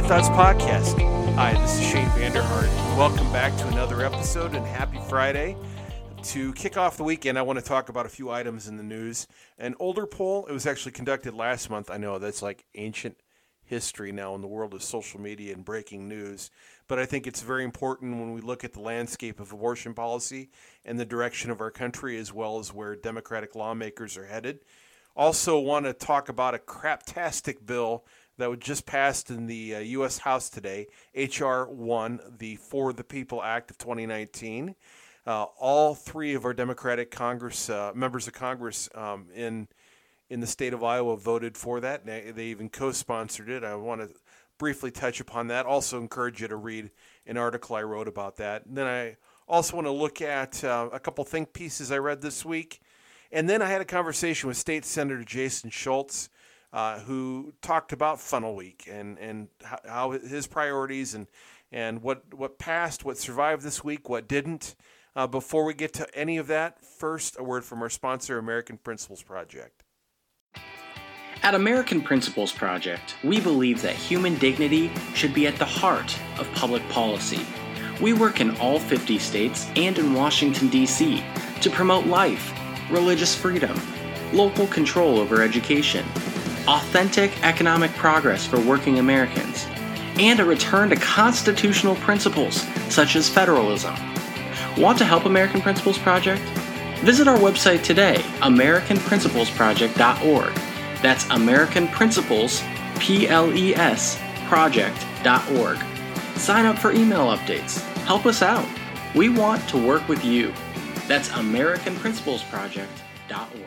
Shane Thoughts Podcast. Hi, this is Shane Vanderhart. Welcome back to another episode and happy Friday. To kick off the weekend, I want to talk about a few items in the news. An older poll, it was actually conducted last month. I know that's like ancient history now in the world of social media and breaking news. But I think it's very important when we look at the landscape of abortion policy and the direction of our country, as well as where Democratic lawmakers are headed. Also want to talk about a craptastic bill that was just passed in the U.S. House today, H.R. 1, the For the People Act of 2019. All three of our Democratic Congress members of Congress in the state of Iowa voted for that. They even co-sponsored it. I want to briefly touch upon that. Also encourage you to read an article I wrote about that. And then I also want to look at a couple think pieces I read this week. And then I had a conversation with State Senator Jason Schultz, who talked about Funnel Week and how his priorities and what passed, what survived this week, what didn't. Before we get to any of that, first, a word from our sponsor, American Principles Project. At American Principles Project, we believe that human dignity should be at the heart of public policy. We work in all 50 states and in Washington, D.C. to promote life, religious freedom, local control over education, authentic economic progress for working Americans, and a return to constitutional principles such as federalism. Want to help American Principles Project? Visit our website today, AmericanPrinciplesProject.org. That's American Principles, PLES, project.org. Sign up for email updates. Help us out. We want to work with you. That's AmericanPrinciplesProject.org.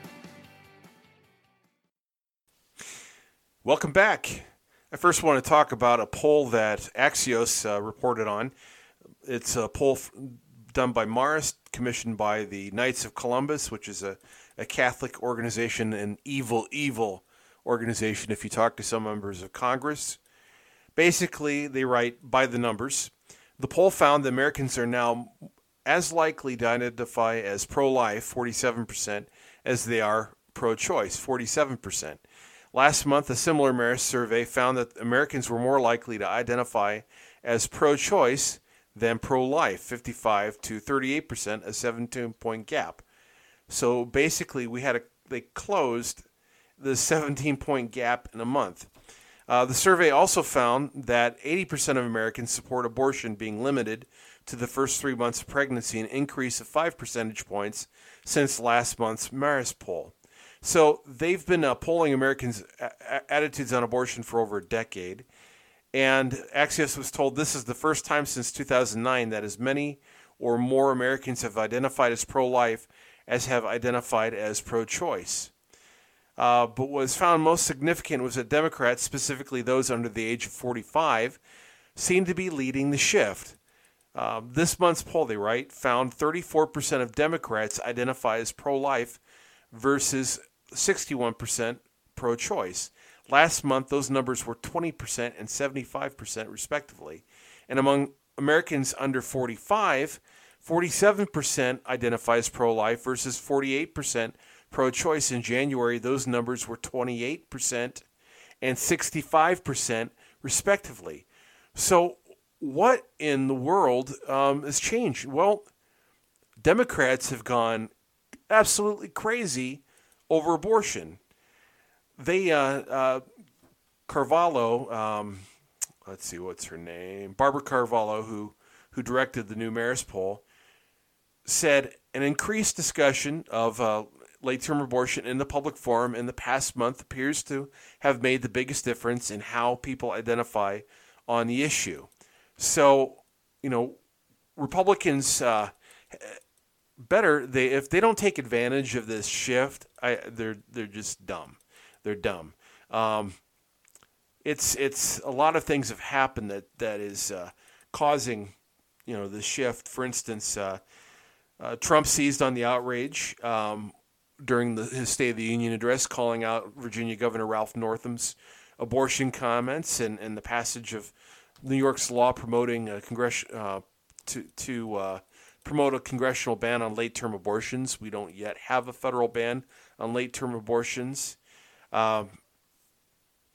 Welcome back. I first want to talk about a poll that Axios reported on. It's a poll done by Marist, commissioned by the Knights of Columbus, which is a Catholic organization, an evil organization if you talk to some members of Congress. Basically, they write by the numbers. The poll found that Americans are now as likely to identify as pro-life, 47%, as they are pro-choice, 47%. Last month, a similar Marist survey found that Americans were more likely to identify as pro-choice than pro-life, 55 to 38%, a 17-point gap. So basically, they closed the 17-point gap in a month. The survey also found that 80% of Americans support abortion being limited to the first 3 months of pregnancy, an increase of 5 percentage points since last month's Marist poll. So they've been polling Americans' attitudes on abortion for over a decade. And Axios was told this is the first time since 2009 that as many or more Americans have identified as pro-life as have identified as pro-choice. But what was found most significant was that Democrats, specifically those under the age of 45, seem to be leading the shift. This month's poll, they write, found 34% of Democrats identify as pro-life versus 61% pro-choice. Last month, those numbers were 20% and 75% respectively. And among Americans under 45, 47% identify as pro-life versus 48% pro-choice. In January, those numbers were 28% and 65% respectively. So what in the world has changed? Well, Democrats have gone absolutely crazy over abortion. They, Carvalho, let's see, what's her name? Barbara Carvalho, who directed the new Marist poll, said an increased discussion of late-term abortion in the public forum in the past month appears to have made the biggest difference in how people identify on the issue. So, Republicans if they don't take advantage of this shift, they're just dumb. They're dumb. It's a lot of things have happened that is causing the shift. For instance, Trump seized on the outrage during his State of the Union address, calling out Virginia Governor Ralph Northam's abortion comments and the passage of New York's law promoting to promote a congressional ban on late-term abortions. We don't yet have a federal ban on late-term abortions.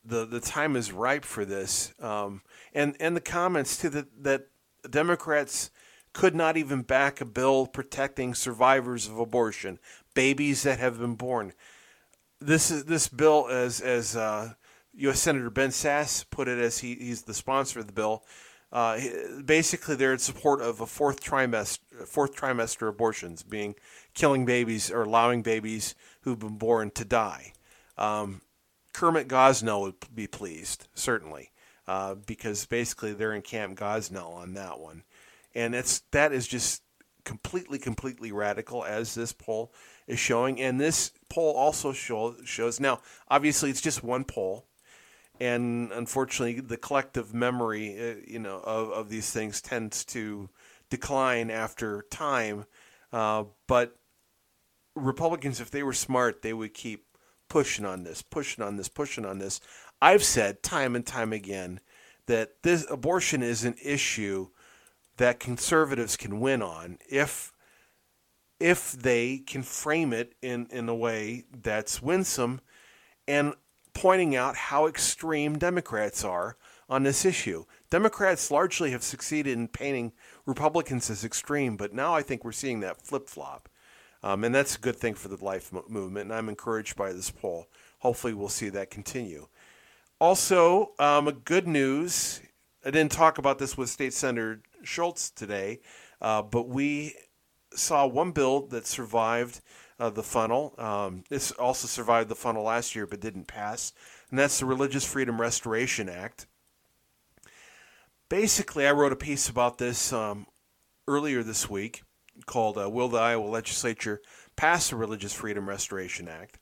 the time is ripe for this. And the comments too that Democrats could not even back a bill protecting survivors of abortion, babies that have been born. This bill, as U.S. Senator Ben Sasse put it, as he's the sponsor of the bill, basically they're in support of a fourth trimester abortions, being killing babies or allowing babies who've been born to die. Kermit Gosnell would be pleased, certainly, because basically they're in Camp Gosnell on that one. And that is just completely radical, as this poll is showing. And this poll also shows, now, obviously it's just one poll, and unfortunately the collective memory, of these things tends to decline after time. But Republicans, if they were smart, they would keep pushing on this. I've said time and time again that this abortion is an issue that conservatives can win on if they can frame it in a way that's winsome and pointing out how extreme Democrats are on this issue. Democrats largely have succeeded in painting Republicans as extreme, but now I think we're seeing that flip-flop. And that's a good thing for the life movement, and I'm encouraged by this poll. Hopefully we'll see that continue. Also, good news, I didn't talk about this with State Senator Schultz today, but we saw one bill that survived the funnel. This also survived the funnel last year but didn't pass, and that's the Religious Freedom Restoration Act. Basically, I wrote a piece about this earlier this week called Will the Iowa Legislature Pass the Religious Freedom Restoration Act?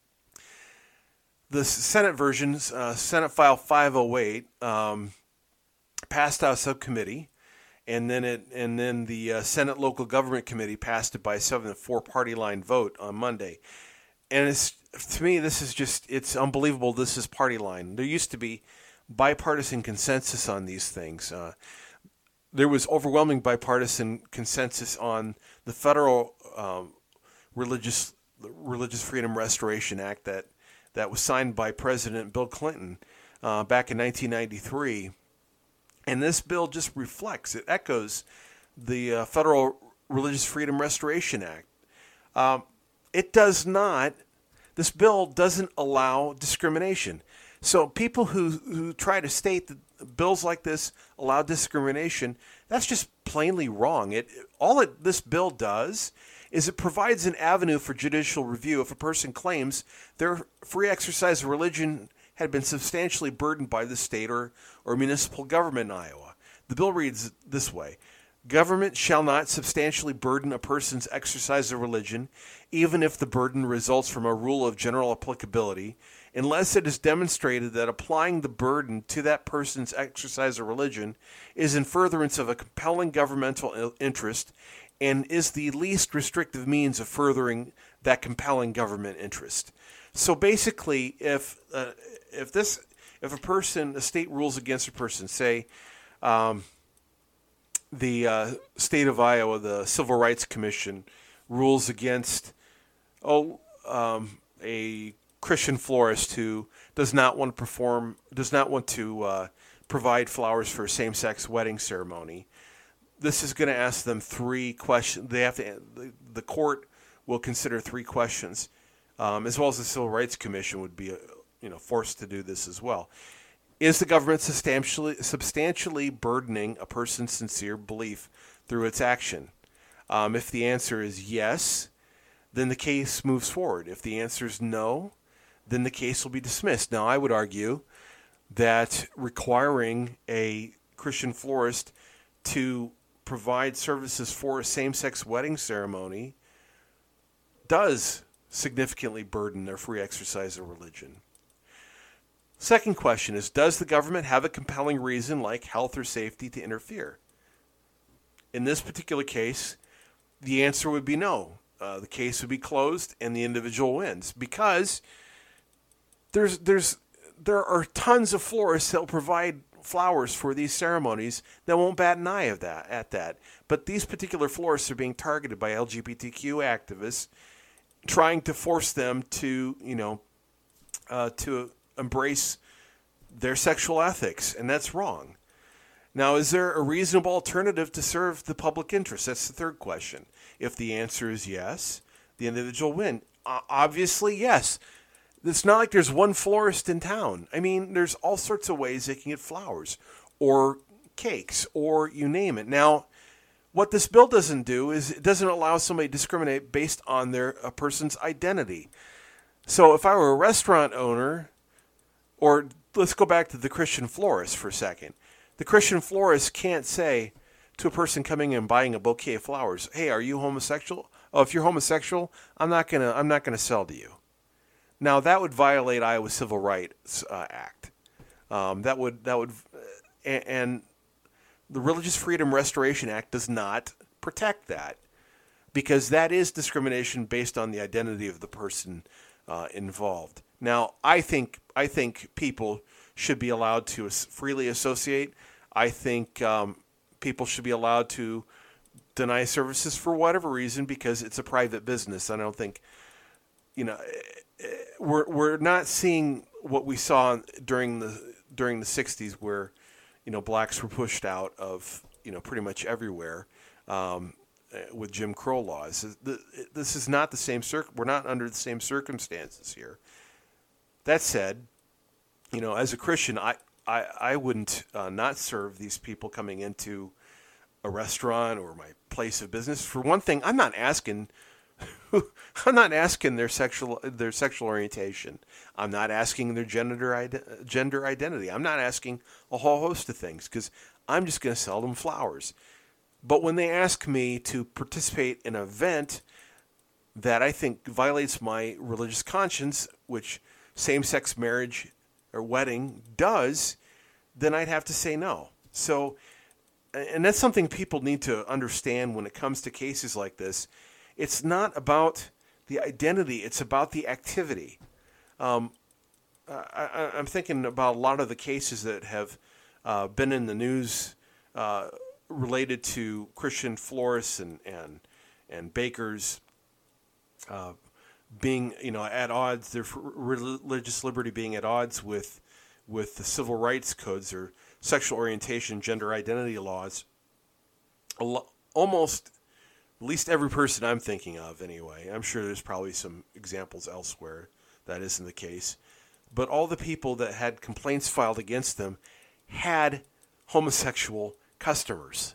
The Senate version, Senate File 508, passed out of subcommittee, and then the Senate Local Government Committee passed it by a 7-4 party line vote on Monday. And to me, it's unbelievable this is party line. There used to be bipartisan consensus on these things. There was overwhelming bipartisan consensus on the federal Religious Freedom Restoration Act that was signed by President Bill Clinton back in 1993. And this bill just it echoes the Federal Religious Freedom Restoration Act. This bill doesn't allow discrimination. So people who try to state that bills like this allow discrimination, that's just plainly wrong. This bill does is it provides an avenue for judicial review if a person claims their free exercise of religion had been substantially burdened by the state or municipal government in Iowa. The bill reads this way: government shall not substantially burden a person's exercise of religion, even if the burden results from a rule of general applicability, unless it is demonstrated that applying the burden to that person's exercise of religion is in furtherance of a compelling governmental interest and is the least restrictive means of furthering that compelling government interest. So basically, if a state rules against a person, say the state of Iowa, the Civil Rights Commission rules against a Christian florist who does not want to provide flowers for a same-sex wedding ceremony. This is going to ask them 3 questions. The court will consider 3 questions, as well as the Civil Rights Commission would be forced to do this as well. Is the government substantially burdening a person's sincere belief through its action? If the answer is yes, then the case moves forward. If the answer is no, then the case will be dismissed. Now, I would argue that requiring a Christian florist to provide services for a same-sex wedding ceremony does significantly burden their free exercise of religion. Second question is, does the government have a compelling reason like health or safety to interfere? In this particular case, the answer would be no. The case would be closed and the individual wins, because there are tons of florists that will provide flowers for these ceremonies that won't bat an eye at that. But these particular florists are being targeted by LGBTQ activists, trying to force them to embrace their sexual ethics, and that's wrong. Now, is there a reasonable alternative to serve the public interest? That's the third question. If the answer is yes, the individual win. Obviously, yes. It's not like there's one florist in town. I mean, there's all sorts of ways they can get flowers or cakes or you name it. Now, what this bill doesn't do is it doesn't allow somebody to discriminate based on a person's identity. So if I were a restaurant owner, or let's go back to the Christian florist for a second. The Christian florist can't say to a person coming in and buying a bouquet of flowers, "Hey, are you homosexual? Oh, if you're homosexual, I'm not gonna sell to you." Now that would violate Iowa Civil Rights Act. And the Religious Freedom Restoration Act does not protect that, because that is discrimination based on the identity of the person involved. Now, I think people should be allowed to freely associate. I think people should be allowed to deny services for whatever reason because it's a private business. I don't think, we're not seeing what we saw during the 60s where, blacks were pushed out of, pretty much everywhere with Jim Crow laws. This is not the same we're not under the same circumstances here. That said, as a Christian, I wouldn't not serve these people coming into a restaurant or my place of business. For one thing, I'm not asking their sexual orientation. I'm not asking their gender identity. I'm not asking a whole host of things because I'm just going to sell them flowers. But when they ask me to participate in an event that I think violates my religious conscience, which same-sex marriage or wedding does, then I'd have to say no. So, and that's something people need to understand when it comes to cases like this. It's not about the identity, it's about the activity. I'm thinking about a lot of the cases that have been in the news related to Christian florists and bakers being, at odds, their religious liberty being at odds with the civil rights codes or sexual orientation, gender identity laws. Almost, at least every person I'm thinking of anyway, I'm sure there's probably some examples elsewhere that isn't the case, but all the people that had complaints filed against them had homosexual customers.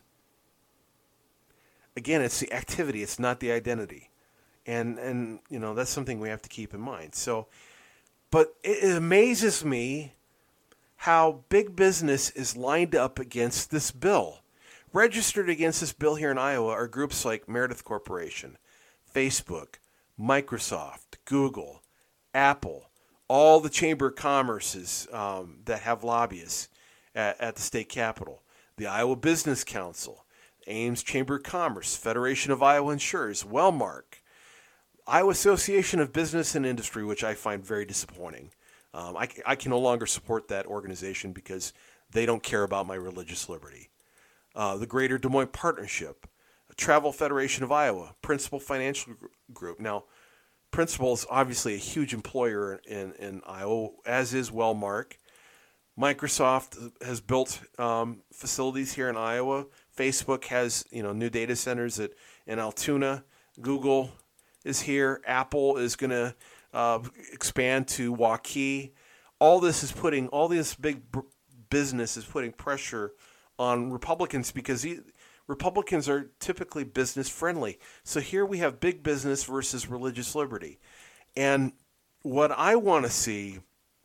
Again, it's the activity, it's not the identity. And that's something we have to keep in mind. So, but it amazes me how big business is lined up against this bill. Registered against this bill here in Iowa are groups like Meredith Corporation, Facebook, Microsoft, Google, Apple, all the Chamber of Commerces that have lobbyists at the state capitol, the Iowa Business Council, Ames Chamber of Commerce, Federation of Iowa Insurers, Wellmark, Iowa Association of Business and Industry, which I find very disappointing. I can no longer support that organization because they don't care about my religious liberty. The Greater Des Moines Partnership, Travel Federation of Iowa, Principal Financial Group. Now, Principal is obviously a huge employer in Iowa, as is Wellmark. Microsoft has built facilities here in Iowa. Facebook has new data centers in Altoona. Google is here. Apple is going to expand to Waukee. All this big business is putting pressure on Republicans because Republicans are typically business friendly. So here we have big business versus religious liberty. And what I want to see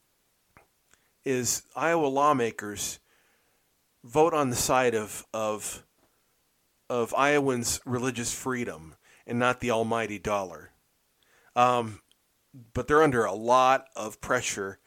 is Iowa lawmakers vote on the side of Iowans' religious freedom and not the almighty dollar. But they're under a lot of pressure.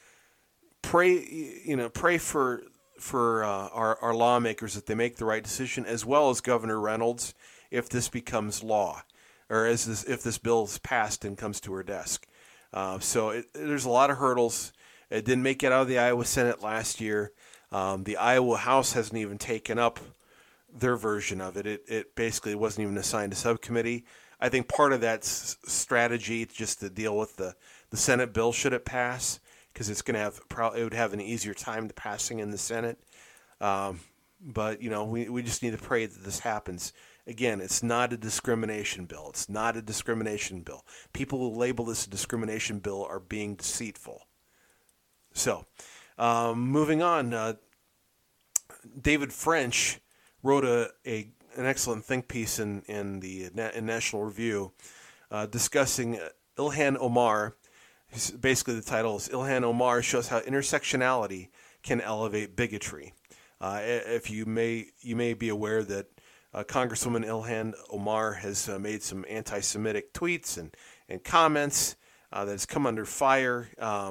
Pray for our lawmakers that they make the right decision, as well as Governor Reynolds, if this becomes law, or if this bill is passed and comes to her desk. There's a lot of hurdles. It didn't make it out of the Iowa Senate last year. The Iowa House hasn't even taken up their version of it. It basically wasn't even assigned a subcommittee. I think part of that's strategy just to deal with the Senate bill should it pass. because it's going to have it would have an easier time to passing in the Senate. But we just need to pray that this happens. Again, it's not a discrimination bill. It's not a discrimination bill. People who label this a discrimination bill are being deceitful. So, moving on, David French wrote an excellent think piece in National Review discussing Ilhan Omar. Basically, the title is Ilhan Omar shows how intersectionality can elevate bigotry. If you may be aware that Congresswoman Ilhan Omar has made some anti-Semitic tweets and comments that has come under fire,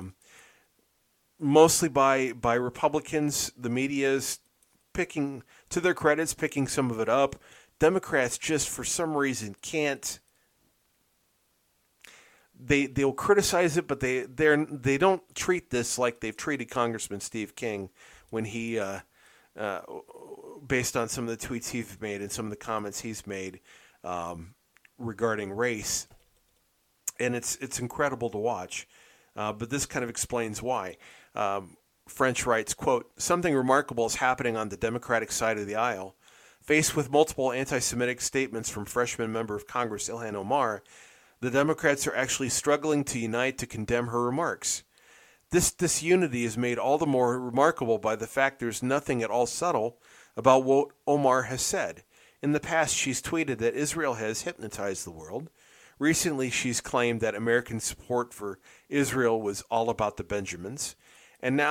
mostly by Republicans. The media is picking, to their credits, picking some of it up. Democrats just for some reason can't. They'll criticize it, but they don't treat this like they've treated Congressman Steve King when he. Based on some of the tweets he's made and some of the comments he's made regarding race. And it's incredible to watch. But this kind of explains why. French writes, quote, "Something remarkable is happening on the Democratic side of the aisle. Faced with multiple anti-Semitic statements from freshman member of Congress Ilhan Omar, the Democrats are actually struggling to unite to condemn her remarks. This disunity is made all the more remarkable by the fact there's nothing at all subtle about what Omar has said. In the past, she's tweeted that Israel has hypnotized the world. Recently, she's claimed that American support for Israel was all about the Benjamins, and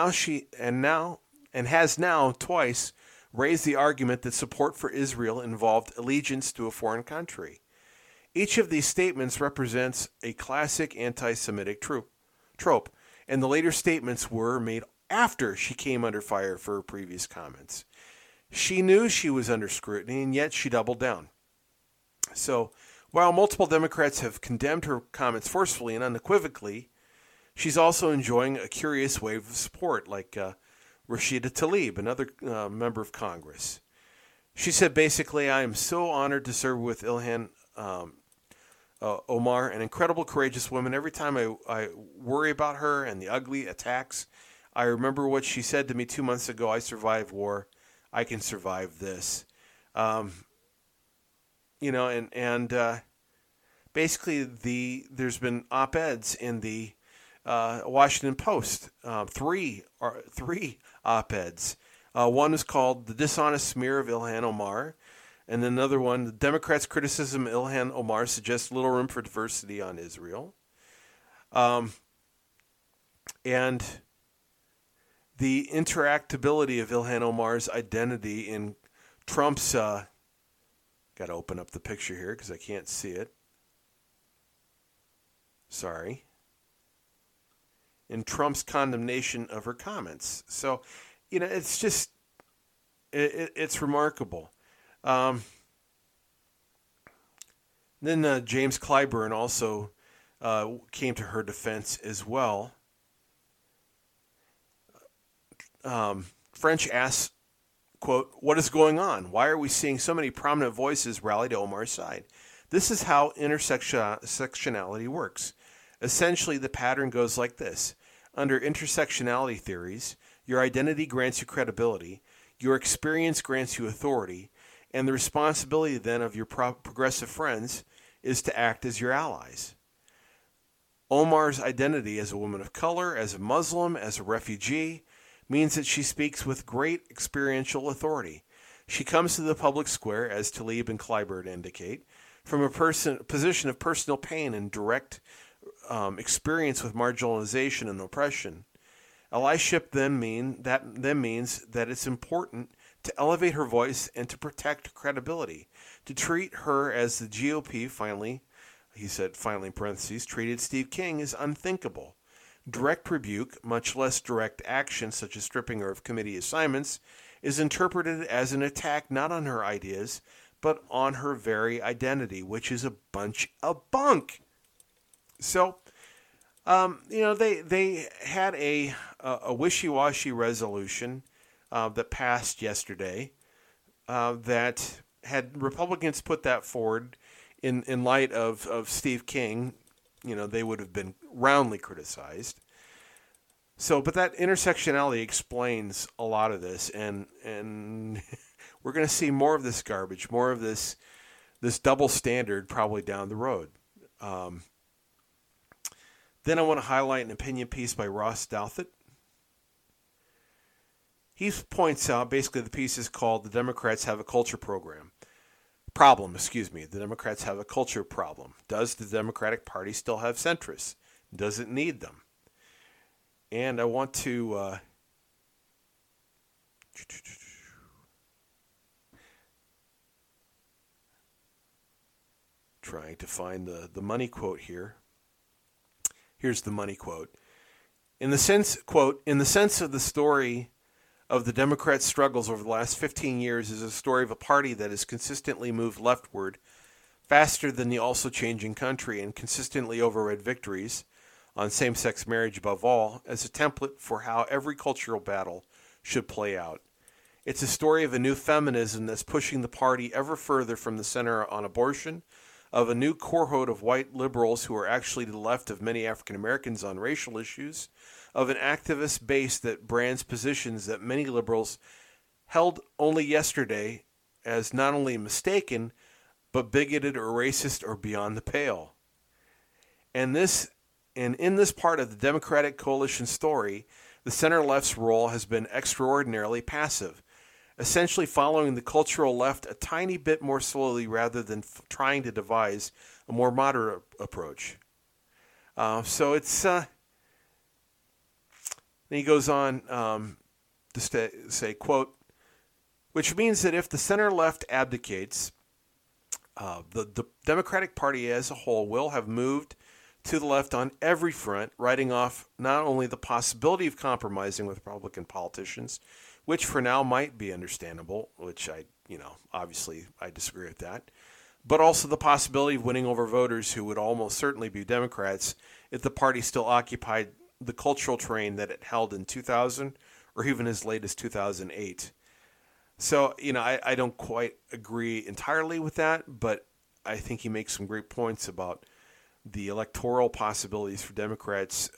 has now twice raised the argument that support for Israel involved allegiance to a foreign country. Each of these statements represents a classic anti-Semitic trope. And the later statements were made after she came under fire for her previous comments. She knew she was under scrutiny, and yet she doubled down. So, while multiple Democrats have condemned her comments forcefully and unequivocally, she's also enjoying a curious wave of support, like Rashida Tlaib, another member of Congress. She said, basically, "I am so honored to serve with Ilhan Omar, an incredible, courageous woman. Every time I worry about her and the ugly attacks, I remember what she said to me 2 months ago. I survived war. I can survive this." Basically there's been op-eds in the Washington Post, three op-eds. One is called "The Dishonest Smear of Ilhan Omar," and then another one, "The Democrats' criticism of Ilhan Omar suggests little room for diversity on Israel." And the interactability of Ilhan Omar's identity in Trump's... got to open up the picture here because I can't see it. Sorry. In Trump's condemnation of her comments. So, it's just... It's remarkable. Then James Clyburn also came to her defense as well. French asks, quote, "What is going on? Why are we seeing so many prominent voices rally to Omar's side? This is how intersectionality works. Essentially, the pattern goes like this. Under intersectionality theories, your identity grants you credibility, your experience grants you authority, and the responsibility then of your progressive friends is to act as your allies. Omar's identity as a woman of color, as a Muslim, as a refugee, means that she speaks with great experiential authority. She comes to the public square, as Tlaib and Clyburn indicate, from a position of personal pain and direct experience with marginalization and oppression. Allyship then means that it's important to elevate her voice and to protect her credibility, to treat her as the GOP finally in parentheses, treated Steve King is unthinkable. Direct rebuke, much less direct action such as stripping her of committee assignments, is interpreted as an attack not on her ideas, but on her very identity, which is a bunch of bunk. So, they had a wishy-washy resolution that passed yesterday that had Republicans put that forward in light of Steve King, they would have been roundly criticized. So, but that intersectionality explains a lot of this, and we're going to see more of this garbage, more of this double standard probably down the road. Um, then I want to highlight an opinion piece by Ross Douthat. He points out, basically the piece is called "The Democrats Have a Culture Problem." The Democrats have a culture problem. Does the Democratic Party still have centrists? Does it need them? And I want to trying to find the money quote here. Here's the money quote. In the sense of the story of the Democrats' struggles over the last 15 years is a story of a party that has consistently moved leftward faster than the also changing country and consistently override victories on same-sex marriage above all as a template for how every cultural battle should play out. It's a story of a new feminism that's pushing the party ever further from the center on abortion, of a new cohort of white liberals who are actually to the left of many African Americans on racial issues, of an activist base that brands positions that many liberals held only yesterday as not only mistaken, but bigoted or racist or beyond the pale. And in this part of the Democratic coalition story, the center-left's role has been extraordinarily passive, essentially following the cultural left a tiny bit more slowly rather than trying to devise a more moderate approach. So it's... then he goes on to say, quote, which means that if the center-left abdicates, the Democratic Party as a whole will have moved to the left on every front, writing off not only the possibility of compromising with Republican politicians, which for now might be understandable, which obviously I disagree with that, but also the possibility of winning over voters who would almost certainly be Democrats if the party still occupied the cultural terrain that it held in 2000 or even as late as 2008. So, I don't quite agree entirely with that, but I think he makes some great points about the electoral possibilities for Democrats,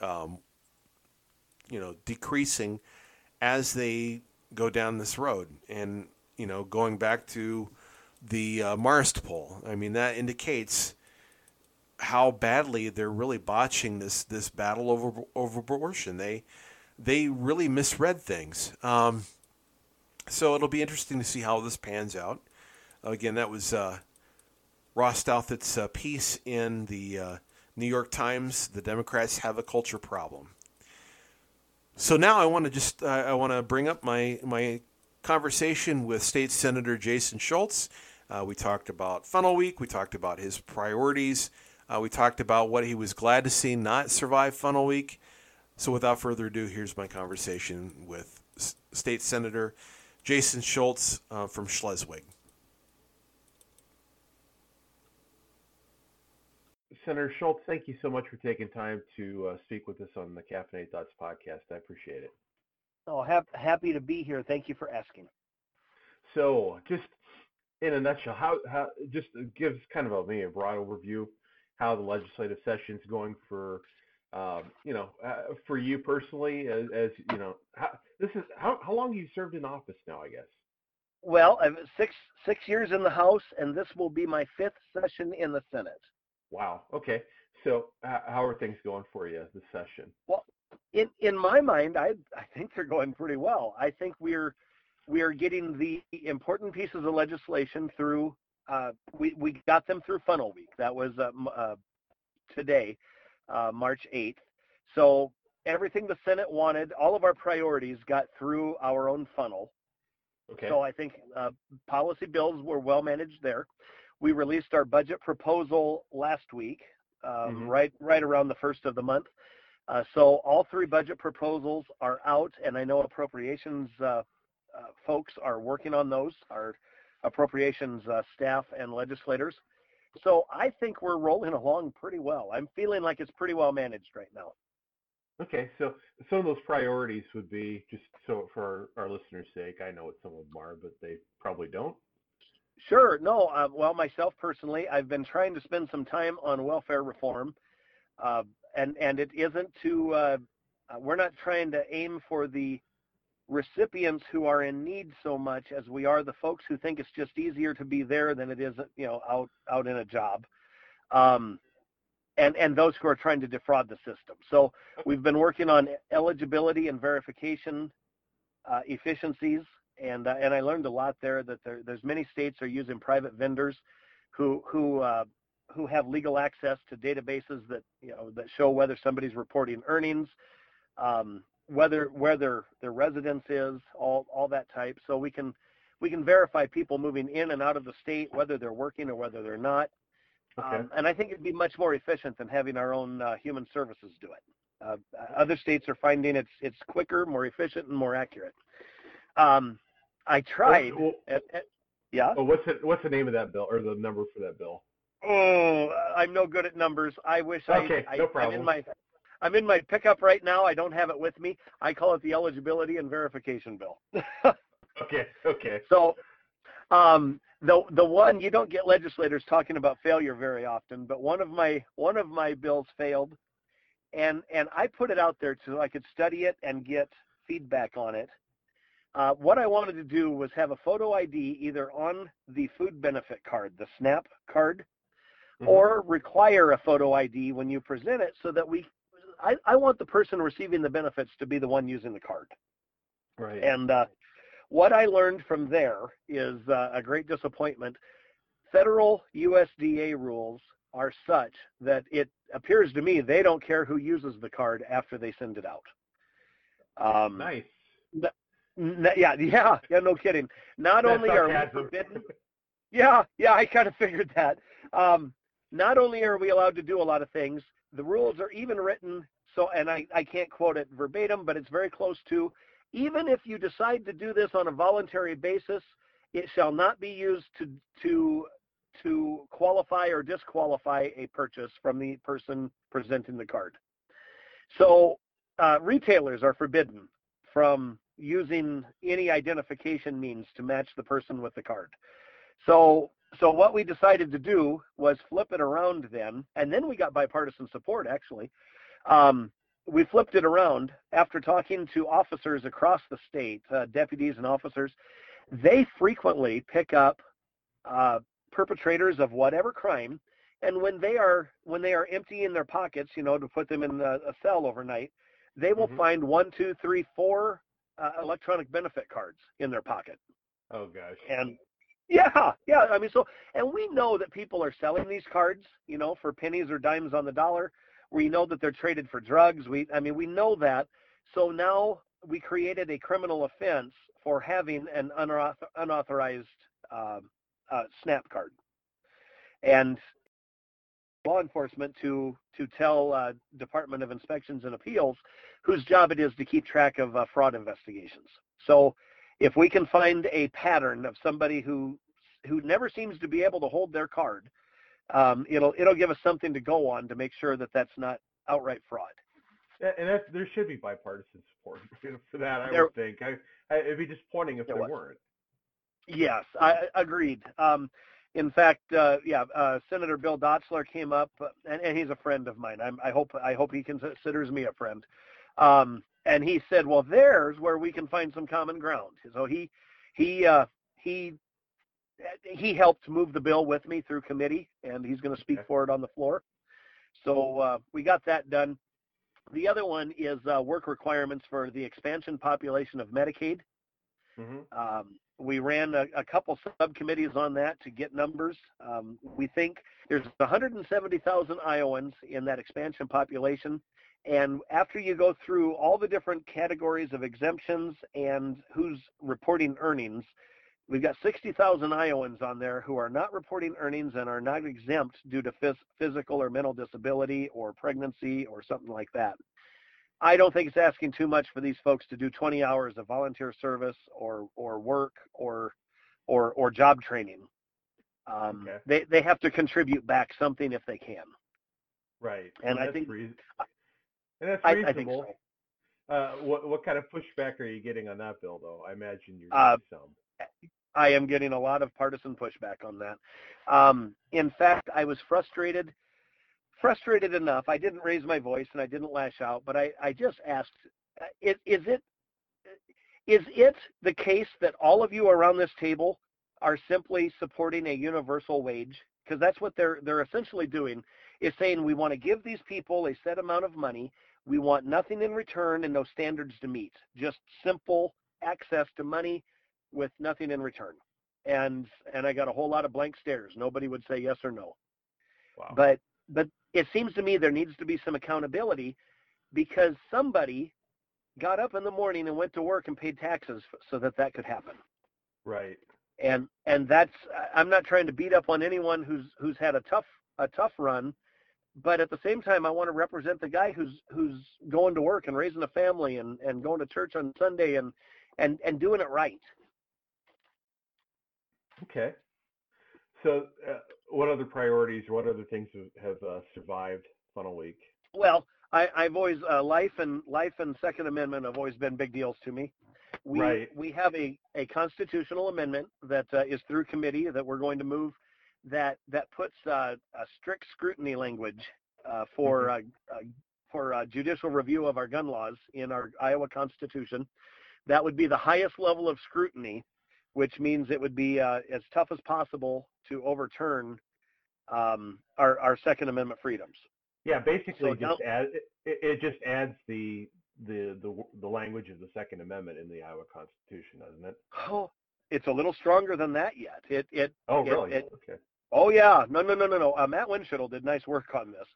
decreasing as they go down this road. And, going back to the Marist poll, I mean, that indicates how badly they're really botching this battle over abortion. They really misread things. So it'll be interesting to see how this pans out. Again, that was Ross Douthat's piece in the New York Times. The Democrats have a culture problem. So now I want to bring up my conversation with State Senator Jason Schultz. We talked about Funnel Week. We talked about his priorities. We talked about what he was glad to see not survive Funnel Week. So without further ado, here's my conversation with State Senator Jason Schultz from Schleswig. Senator Schultz, thank you so much for taking time to speak with us on the Caffeinated Thoughts podcast. I appreciate it. Oh, happy to be here. Thank you for asking. So, just in a nutshell, how just give us kind of a broad overview how the legislative session's going for for you personally, as how long have you served in office now, I guess? Well, I'm six years in the House, and this will be my 5th session in the Senate. Wow. Okay. So how are things going for you this session? Well, in my mind, I think they're going pretty well. I think we are getting the important pieces of legislation through. We got them through Funnel Week. That was today, March 8th. So everything the Senate wanted, all of our priorities got through our own funnel. Okay. So I think policy bills were well managed there. We released our budget proposal last week, right around the 1st of the month. So all 3 budget proposals are out, and I know appropriations folks are working on those, our appropriations staff and legislators. So I think we're rolling along pretty well. I'm feeling like it's pretty well managed right now. Okay, so some of those priorities would be, just so for our listeners' sake, I know what some of them are, but they probably don't. Sure. No. Well, myself personally, I've been trying to spend some time on welfare reform, and it isn't to We're not trying to aim for the recipients who are in need so much as we are the folks who think it's just easier to be there than it is, out in a job. And those who are trying to defraud the system. So we've been working on eligibility and verification efficiencies, and I learned a lot there that there's many states are using private vendors who have legal access to databases that that show whether somebody's reporting earnings, where their residence is, all that type. So we can verify people moving in and out of the state, whether they're working or whether they're not. Okay. And I think it'd be much more efficient than having our own human services do it. Other states are finding it's quicker, more efficient, and more accurate. I tried. Yeah. Oh, what's the name of that bill, or the number for that bill? Oh, I'm no good at numbers. I wish Okay, no problem. I'm in my pickup right now. I don't have it with me. I call it the eligibility and verification bill. Okay. So, the one, you don't get legislators talking about failure very often, but one of my bills failed, and I put it out there so I could study it and get feedback on it. What I wanted to do was have a photo ID either on the food benefit card, the SNAP card, or require a photo ID when you present it, so that I want the person receiving the benefits to be the one using the card. Right. And what I learned from there is a great disappointment. Federal USDA rules are such that it appears to me they don't care who uses the card after they send it out. Nice. Yeah, no kidding. Not only are we forbidden, yeah, I kind of figured that. Not only are we allowed to do a lot of things, the rules are even written so, and I can't quote it verbatim, but it's very close to, even if you decide to do this on a voluntary basis, it shall not be used to qualify or disqualify a purchase from the person presenting the card. So retailers are forbidden from using any identification means to match the person with the card. So what we decided to do was flip it around then, and then we got bipartisan support, actually. We flipped it around after talking to officers across the state, deputies and officers. They frequently pick up perpetrators of whatever crime, and when they are emptying their pockets, to put them in a cell overnight, they will find 1, 2, 3, 4 electronic benefit cards in their pocket. Oh gosh. And yeah. I mean, and we know that people are selling these cards, for pennies or dimes on the dollar. We know that they're traded for drugs. We know that. So now we created a criminal offense for having an unauthorized SNAP card, and law enforcement to tell Department of Inspections and Appeals, whose job it is to keep track of fraud investigations. So if we can find a pattern of somebody who never seems to be able to hold their card, it'll give us something to go on to make sure that that's not outright fraud. And there should be bipartisan support for that, I would think. It'd be disappointing if there weren't. Yes, I agreed. In fact, Senator Bill Dotzler came up, and he's a friend of mine. I hope he considers me a friend. And he said, well, there's where we can find some common ground. So he helped move the bill with me through committee, and he's going to speak for it on the floor. So we got that done. The other one is work requirements for the expansion population of Medicaid. We ran a couple subcommittees on that to get numbers. We think there's 170,000 Iowans in that expansion population. And after you go through all the different categories of exemptions and who's reporting earnings, we've got 60,000 Iowans on there who are not reporting earnings and are not exempt due to physical or mental disability or pregnancy or something like that. I don't think it's asking too much for these folks to do 20 hours of volunteer service or work or job training. They have to contribute back something if they can. Right. And I think that's reasonable. I think so. What kind of pushback are you getting on that bill, though? I imagine you're getting some. I am getting a lot of partisan pushback on that. In fact, I was frustrated frustrated enough. I didn't raise my voice and I didn't lash out, but I just asked, is it the case that all of you around this table are simply supporting a universal wage? Because that's what they're essentially doing, is saying we want to give these people a set amount of money. We want nothing in return and no standards to meet. Just simple access to money with nothing in return. And I got a whole lot of blank stares. Nobody would say yes or no. Wow. But it seems to me there needs to be some accountability, because somebody got up in the morning and went to work and paid taxes so that could happen. Right. And that's, I'm not trying to beat up on anyone who's had a tough run, but at the same time I want to represent the guy who's going to work and raising a family and going to church on Sunday and doing it right. Okay. So what other priorities or what other things have survived Funnel Week? Well, I've always life and Second Amendment have always been big deals to me. We have a constitutional amendment that is through committee that we're going to move that puts a strict scrutiny language for judicial review of our gun laws in our Iowa Constitution. That would be the highest level of scrutiny, which means it would be as tough as possible to overturn our Second Amendment freedoms. Yeah, basically, it just adds the language of the Second Amendment in the Iowa Constitution, doesn't it? Oh, it's a little stronger than that yet. Really? Okay. Oh yeah, no. Matt Winschittel did nice work on this.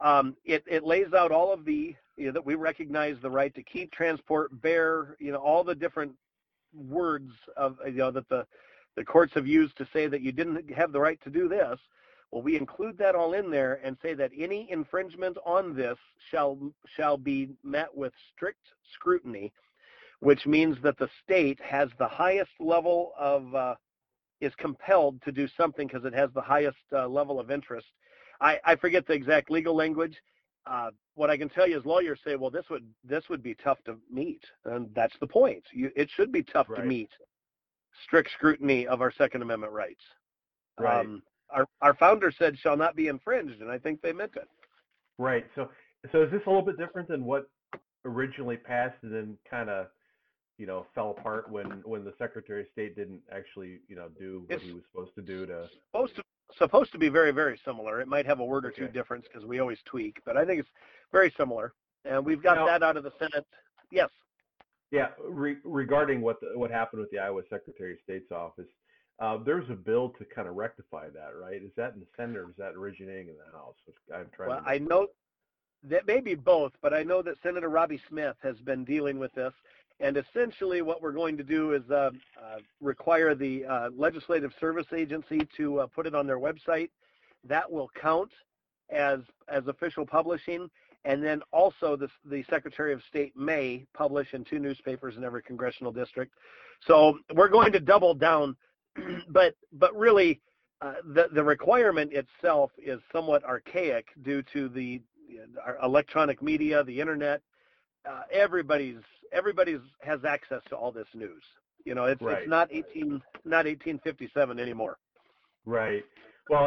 It lays out all of that we recognize the right to keep, transport, bear, all the different words of that the courts have used to say that you didn't have the right to do this. Well, we include that all in there and say that any infringement on this shall be met with strict scrutiny, which means that the state has the highest level of is compelled to do something because it has the highest level of interest. I forget the exact legal language. What I can tell you is lawyers say, well, this would be tough to meet, and that's the point. It should be tough to meet strict scrutiny of our Second Amendment rights. Right. Our founder said shall not be infringed, and I think they meant it. Right. So is this a little bit different than what originally passed and then kind of fell apart when the Secretary of State didn't actually do what he was supposed to do to? Supposed to be very, very similar. It might have a word or two difference because we always tweak, but I think it's very similar. And we've got that out of the Senate. Yes. Yeah. Regarding what happened with the Iowa Secretary of State's office. There's a bill to kind of rectify that, right? Is that in the Senate or is that originating in the House? I know that may be both, but I know that Senator Robbie Smith has been dealing with this. And essentially what we're going to do is require the Legislative Service Agency to put it on their website. That will count as official publishing. And then also the Secretary of State may publish in 2 newspapers in every congressional district. So we're going to double down. But really, the requirement itself is somewhat archaic due to our electronic media, the internet. Everybody's has access to all this news. It's not 1857 anymore. Right. Well,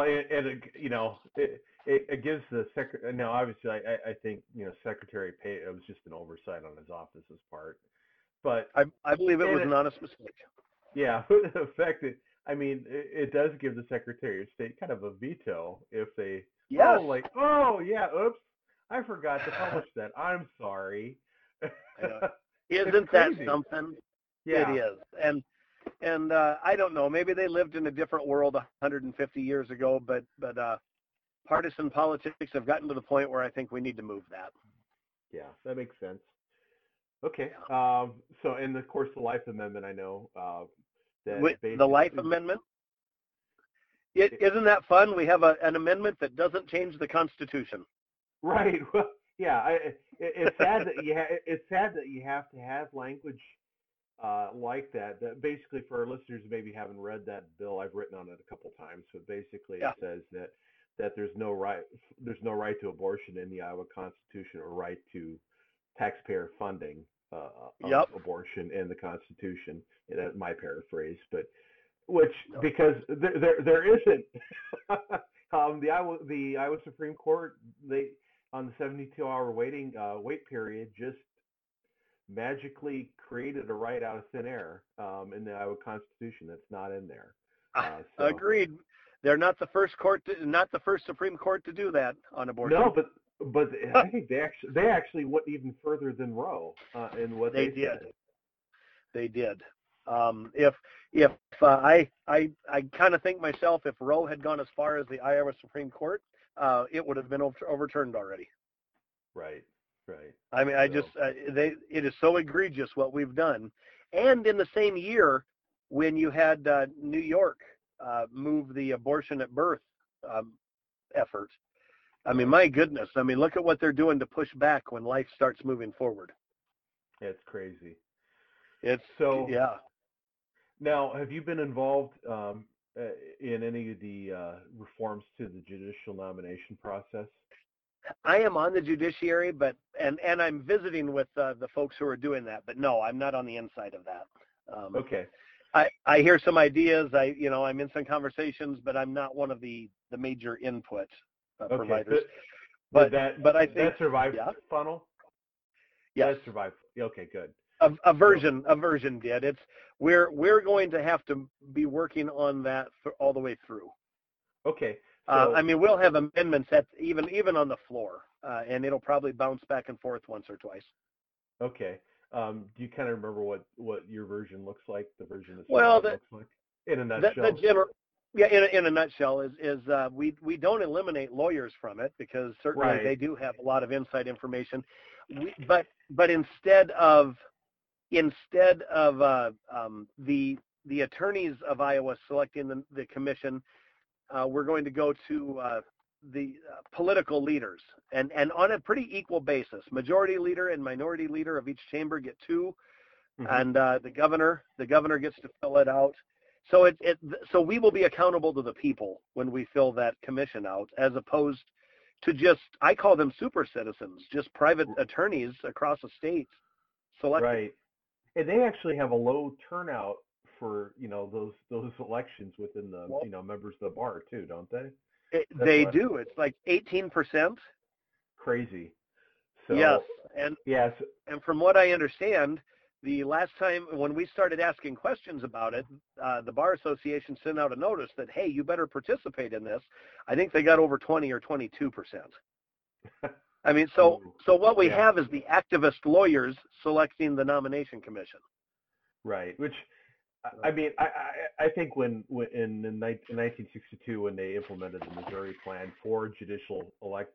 it gives the secretary. Now, obviously, I think Secretary Pate, it was just an oversight on his office's part, but I believe it was an honest mistake. Yeah, the fact that it does give the Secretary of State kind of a veto if they oops, I forgot to publish that. I'm sorry. Isn't that something? Yeah. It is. And I don't know, maybe they lived in a different world 150 years ago, but partisan politics have gotten to the point where I think we need to move that. Yeah, that makes sense. Okay. So, and of course, the Life Amendment, I know. The Life Amendment? Isn't that fun? We have an amendment that doesn't change the Constitution. Right. Well, yeah. It's sad that you have to have language like that. That basically, for our listeners who maybe haven't read that bill, I've written on it a couple times. But basically, it says that there's no right to abortion in the Iowa Constitution or right to taxpayer funding of abortion in the Constitution. That's my paraphrase, but because there isn't. the Iowa Supreme Court, they on the 72-hour wait period just magically created a right out of thin air in the Iowa Constitution that's not in there. Agreed. They're not the first not the first Supreme Court to do that on abortion. No, but I think they actually went even further than Roe in what they did. said. They did. If I kind of think myself, if Roe had gone as far as the Iowa Supreme Court, it would have been overturned already. Right. I mean, it is so egregious what we've done. And in the same year, when you had New York move the abortion at birth effort, I mean, my goodness, I mean, look at what they're doing to push back when life starts moving forward. It's crazy. Yeah. Now, have you been involved in any of the reforms to the judicial nomination process? I am on the judiciary, and I'm visiting with the folks who are doing that. But no, I'm not on the inside of that. Okay. I hear some ideas. I'm in some conversations, but I'm not one of the major input providers. But I think that survived funnel. Yes. That survived. Okay, good. A version did. We're going to have to be working on that all the way through. Okay. I mean, we'll have amendments at even on the floor, and it'll probably bounce back and forth once or twice. Okay. Do you kind of remember what your version looks like? The version that looks like in a nutshell. In a nutshell is we don't eliminate lawyers from it because certainly they do have a lot of inside information. But instead of the attorneys of Iowa selecting the commission, we're going to go to the political leaders and on a pretty equal basis. Majority leader and minority leader of each chamber get 2, and the governor gets to fill it out. So so we will be accountable to the people when we fill that commission out, as opposed to just, I call them super citizens, just private attorneys across the state selected. Right. And they actually have a low turnout for, those elections within the, members of the bar too, don't they? They do. It's like 18%. Crazy. So, yes. And from what I understand, the last time when we started asking questions about it, the Bar Association sent out a notice that, hey, you better participate in this. I think they got over 20 or 22%. I mean, so what we have is the activist lawyers selecting the nomination commission. Right. Which, I mean, I think when in 1962, when they implemented the Missouri Plan for judicial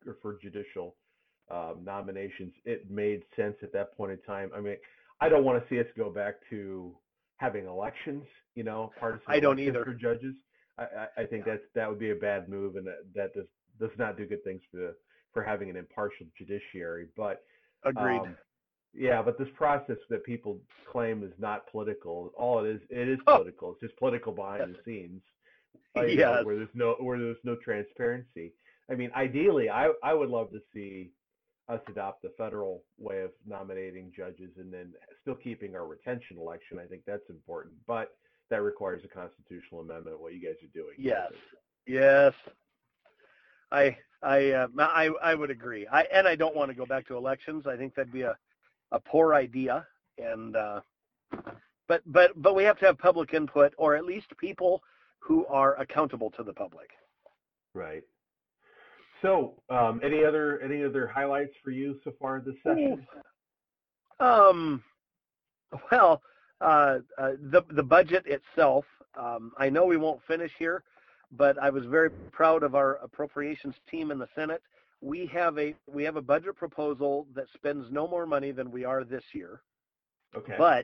nominations, it made sense at that point in time. I mean, I don't want to see us go back to having elections, partisan I don't elections either. for judges. I think that would be a bad move, and that does not do good things for having an impartial judiciary. But agreed. But this process that people claim is not political, all it is political. It's just political behind the scenes. Yes. Where there's no transparency. I mean, ideally, I would love to see us adopt the federal way of nominating judges and then still keeping our retention election. I think that's important, but that requires a constitutional amendment. What you guys are doing. Yes. I would agree. I don't want to go back to elections. I think that'd be a poor idea. And but we have to have public input, or at least people who are accountable to the public. Right. So, any other highlights for you so far this session? Well, the budget itself. I know we won't finish here, but I was very proud of our appropriations team in the Senate. We have a budget proposal that spends no more money than we are this year. Okay. But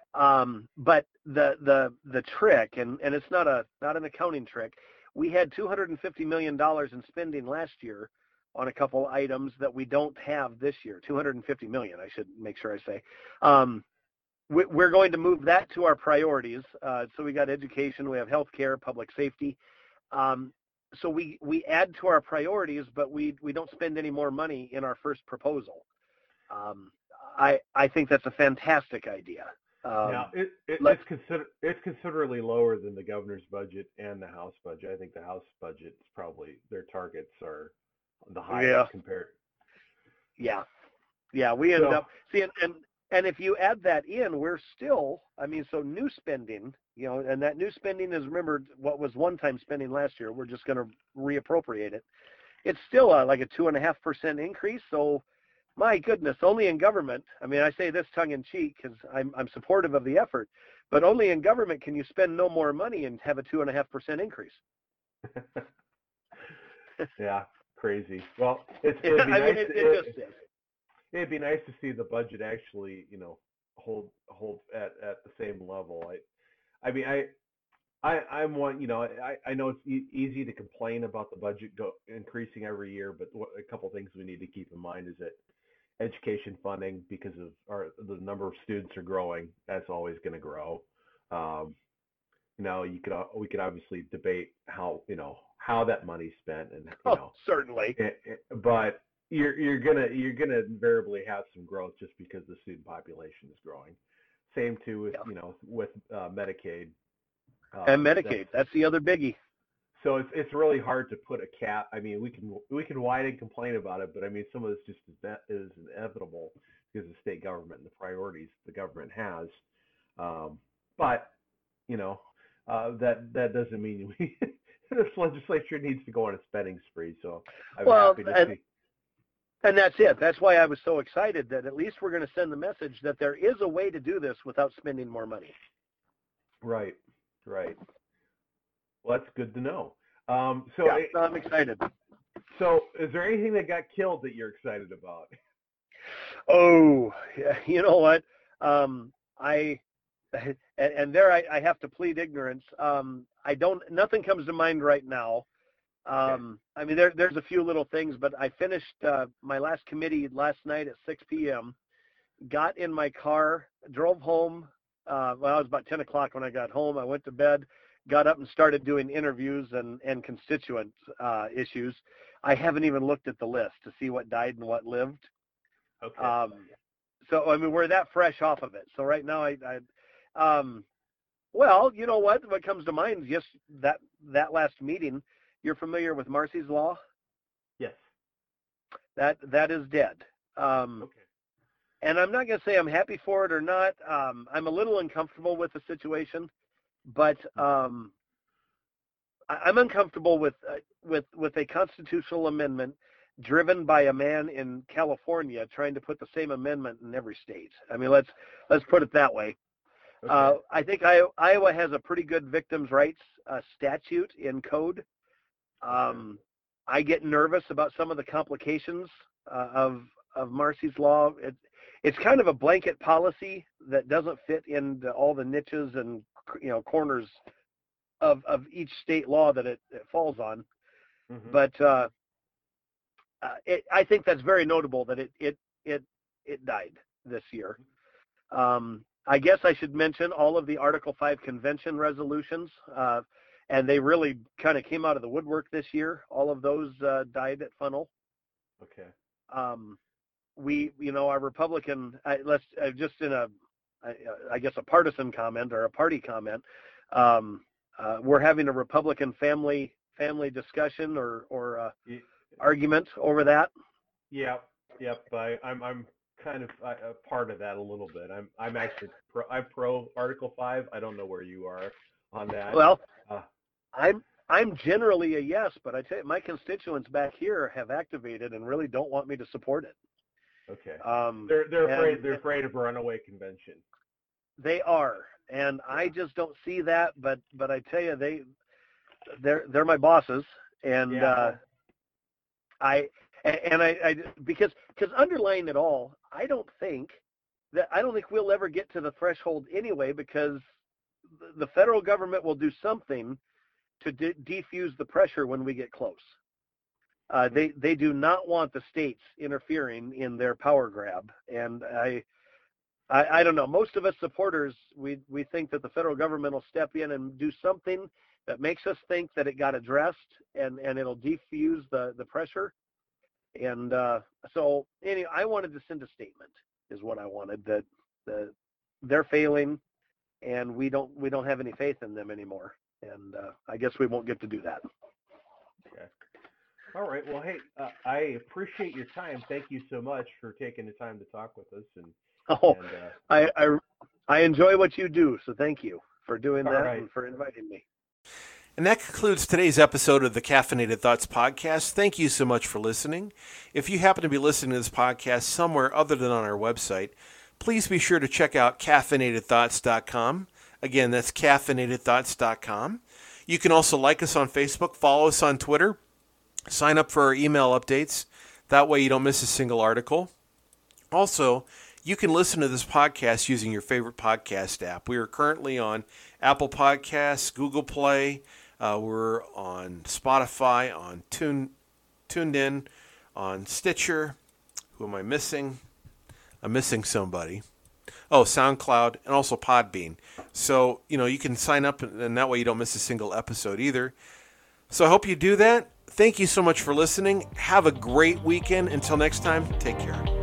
the trick, and it's not an accounting trick. We had $250 million in spending last year on a couple items that we don't have this year. $250 million, I should make sure I say. We're going to move that to our priorities. So we got education, we have healthcare, public safety. So we add to our priorities, but we don't spend any more money in our first proposal. I think that's a fantastic idea. Now, it's considerably lower than the governor's budget and the House budget. I think the House budget is probably, their targets are the highest compared. Yeah. We end up seeing, and if you add that in, we're still, I mean, so new spending, and that new spending is, remember what was one-time spending last year. We're just going to reappropriate it. It's still like a 2.5% increase. So, my goodness, only in government. I mean, I say this tongue in cheek because I'm supportive of the effort, but only in government can you spend no more money and have a 2.5% increase. Yeah, crazy. Well, it'd be nice to see the budget actually, hold at the same level. I'm one, I know it's easy to complain about the budget increasing every year, but a couple things we need to keep in mind is that education funding, because of the number of students are growing, that's always going to grow. We could obviously debate how that money's spent, and certainly, but you're gonna invariably have some growth just because the student population is growing. Same too with Medicaid. And Medicaid, that's the other biggie. So it's really hard to put a cap. I mean, we can whine and complain about it, but I mean, some of this just is inevitable because of the state government and the priorities the government has. But that doesn't mean this legislature needs to go on a spending spree. So I'm happy to see. And that's it. That's why I was so excited that at least we're going to send the message that there is a way to do this without spending more money. Right. Well, that's good to know. I'm excited. So is there anything that got killed that you're excited about? Oh, you know what? I have to plead ignorance. Nothing comes to mind right now. I mean, there's a few little things, but I finished my last committee last night at 6 p.m., got in my car, drove home. It was about 10 o'clock when I got home. I went to bed, got up and started doing interviews and constituent issues. I haven't even looked at the list to see what died and what lived. Okay. So, I mean, we're that fresh off of it. So right now, well, you know what comes to mind, just that last meeting. You're familiar with Marsy's Law? Yes. That is dead. Okay. And I'm not going to say I'm happy for it or not. I'm a little uncomfortable with the situation, but I'm uncomfortable with a constitutional amendment driven by a man in California trying to put the same amendment in every state. I mean, let's put it that way. Okay. I think Iowa has a pretty good victims' rights statute in code. I get nervous about some of the complications of Marsy's Law. It's kind of a blanket policy that doesn't fit into all the niches and corners of each state law that it falls on. Mm-hmm. But I think that's very notable that it died this year. I guess I should mention all of the Article 5 convention resolutions, and they really kind of came out of the woodwork this year. All of those died at Funnel. Okay. Our Republican, just in I guess a partisan comment or a party comment, we're having a Republican family discussion or argument over that. Yep. I'm kind of a part of that a little bit. I'm actually pro Article 5. I don't know where you are on that. Well, I'm generally a yes, but I tell you, my constituents back here have activated and really don't want me to support it. Okay. They're afraid of a runaway convention. They are, and I just don't see that. But I tell you, they're my bosses, and yeah. I because underlying it all, I don't think we'll ever get to the threshold anyway, because the federal government will do something to defuse the pressure when we get close. They do not want the states interfering in their power grab, and I don't know. Most of us supporters, we think that the federal government will step in and do something that makes us think that it got addressed, and it'll defuse the pressure. And so anyway, I wanted to send a statement, is what I wanted, that they're failing, and we don't have any faith in them anymore. And I guess we won't get to do that. Okay. All right. Well, hey, I appreciate your time. Thank you so much for taking the time to talk with us. I enjoy what you do, so thank you for doing that right. and for inviting me. And that concludes today's episode of the Caffeinated Thoughts podcast. Thank you so much for listening. If you happen to be listening to this podcast somewhere other than on our website, please be sure to check out caffeinatedthoughts.com. Again, that's caffeinatedthoughts.com. You can also like us on Facebook, follow us on Twitter, sign up for our email updates. That way you don't miss a single article. Also, you can listen to this podcast using your favorite podcast app. We are currently on Apple Podcasts, Google Play. We're on Spotify, on TuneIn, on Stitcher. Who am I missing? I'm missing somebody. Oh, SoundCloud, and also Podbean. So, you can sign up, and that way you don't miss a single episode either. So I hope you do that. Thank you so much for listening. Have a great weekend. Until next time, take care.